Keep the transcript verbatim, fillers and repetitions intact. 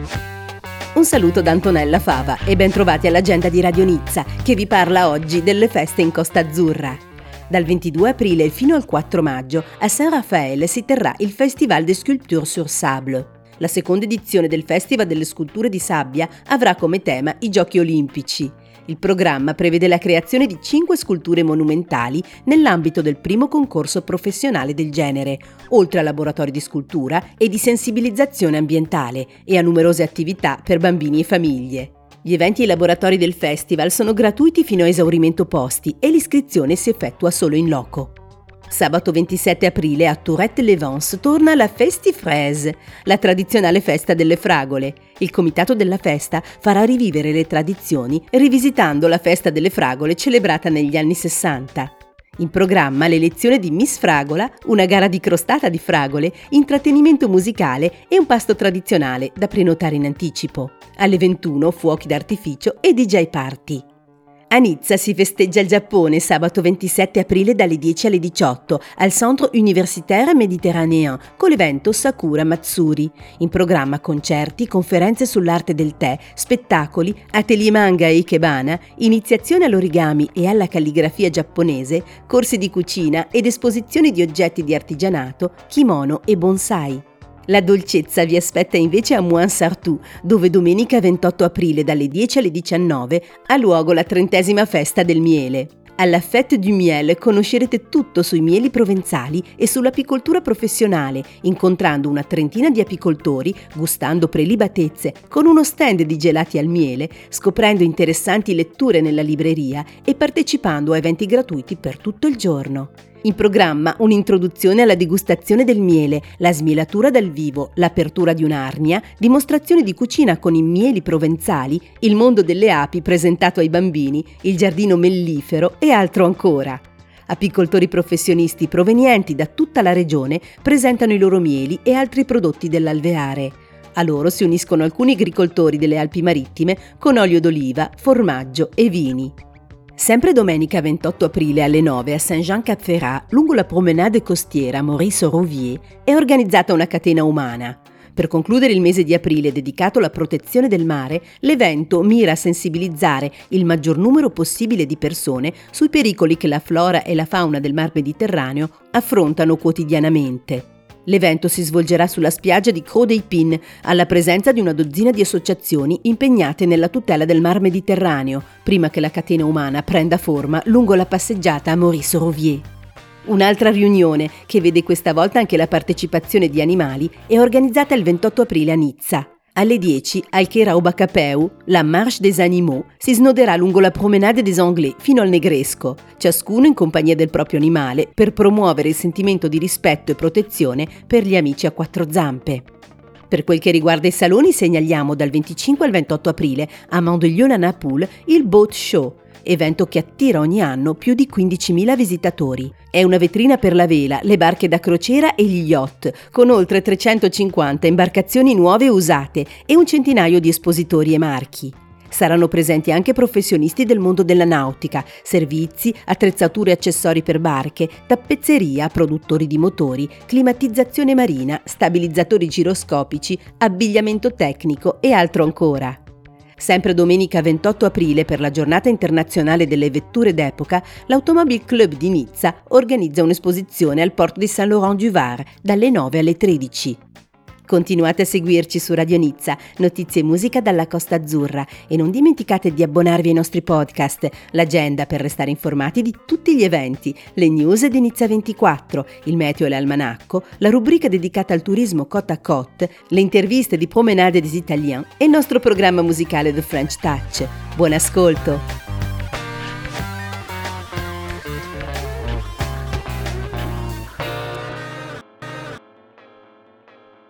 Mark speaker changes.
Speaker 1: Un saluto da Antonella Fava e ben trovati all'agenda di Radio Nizza, che vi parla oggi delle feste in Costa Azzurra. Dal ventidue aprile fino al quattro maggio a Saint-Raphaël si terrà il Festival des Sculptures sur Sable. La seconda edizione del Festival delle Sculture di Sabbia avrà come tema i Giochi Olimpici. Il programma prevede la creazione di cinque sculture monumentali nell'ambito del primo concorso professionale del genere, oltre a laboratori di scultura e di sensibilizzazione ambientale e a numerose attività per bambini e famiglie. Gli eventi e i laboratori del festival sono gratuiti fino a esaurimento posti e l'iscrizione si effettua solo in loco. Sabato ventisette aprile a Tourette-les-Vents torna la Festifraise, la tradizionale festa delle fragole. Il comitato della festa farà rivivere le tradizioni rivisitando la festa delle fragole celebrata negli anni sessanta. In programma l'elezione di Miss Fragola, una gara di crostata di fragole, intrattenimento musicale e un pasto tradizionale da prenotare in anticipo. Alle ventuno fuochi d'artificio e D J party. A Nizza si festeggia il Giappone sabato ventisette aprile dalle dieci alle diciotto al Centre Universitaire Méditerranéen con l'evento Sakura Matsuri. In programma concerti, conferenze sull'arte del tè, spettacoli, atelier manga e ikebana, iniziazione all'origami e alla calligrafia giapponese, corsi di cucina ed esposizioni di oggetti di artigianato, kimono e bonsai. La dolcezza vi aspetta invece a Mouansartou, dove domenica ventotto aprile dalle dieci alle diciannove ha luogo la trentesima festa del miele. Alla Fête du Miel conoscerete tutto sui mieli provenzali e sull'apicoltura professionale, incontrando una trentina di apicoltori, gustando prelibatezze, con uno stand di gelati al miele, scoprendo interessanti letture nella libreria e partecipando a eventi gratuiti per tutto il giorno. In programma un'introduzione alla degustazione del miele, la smielatura dal vivo, l'apertura di un'arnia, dimostrazioni di cucina con i mieli provenzali, il mondo delle api presentato ai bambini, il giardino mellifero e altro ancora. Apicoltori professionisti provenienti da tutta la regione presentano i loro mieli e altri prodotti dell'alveare. A loro si uniscono alcuni agricoltori delle Alpi Marittime con olio d'oliva, formaggio e vini. Sempre domenica ventotto aprile alle nove a Saint-Jean-Cap-Ferrat, lungo la promenade costiera Maurice-Rouvier, è organizzata una catena umana. Per concludere il mese di aprile dedicato alla protezione del mare, l'evento mira a sensibilizzare il maggior numero possibile di persone sui pericoli che la flora e la fauna del Mar Mediterraneo affrontano quotidianamente. L'evento si svolgerà sulla spiaggia di Creux des Pins, alla presenza di una dozzina di associazioni impegnate nella tutela del Mar Mediterraneo, prima che la catena umana prenda forma lungo la passeggiata a Maurice-Rouvier. Un'altra riunione, che vede questa volta anche la partecipazione di animali, è organizzata il ventotto aprile a Nizza. Alle dieci, al Cherau-Bacapeu, la Marche des Animaux si snoderà lungo la Promenade des Anglais fino al Negresco, ciascuno in compagnia del proprio animale, per promuovere il sentimento di rispetto e protezione per gli amici a quattro zampe. Per quel che riguarda i saloni, segnaliamo dal venticinque al ventotto aprile a Mandelieu-la-Napoule il Boat Show, evento che attira ogni anno più di quindicimila visitatori. È una vetrina per la vela, le barche da crociera e gli yacht, con oltre trecentocinquanta imbarcazioni nuove e usate e un centinaio di espositori e marchi. Saranno presenti anche professionisti del mondo della nautica, servizi, attrezzature e accessori per barche, tappezzeria, produttori di motori, climatizzazione marina, stabilizzatori giroscopici, abbigliamento tecnico e altro ancora. Sempre domenica ventotto aprile, per la giornata internazionale delle vetture d'epoca, l'Automobile Club di Nizza organizza un'esposizione al porto di Saint-Laurent-du-Var dalle nove alle tredici. Continuate a seguirci su Radio Nizza, notizie e musica dalla Costa Azzurra, e non dimenticate di abbonarvi ai nostri podcast, l'agenda per restare informati di tutti gli eventi, le news di Nizza ventiquattro, il meteo e l'almanacco, la rubrica dedicata al turismo Côte à Côte, le interviste di Promenade des Italiens e il nostro programma musicale The French Touch. Buon ascolto!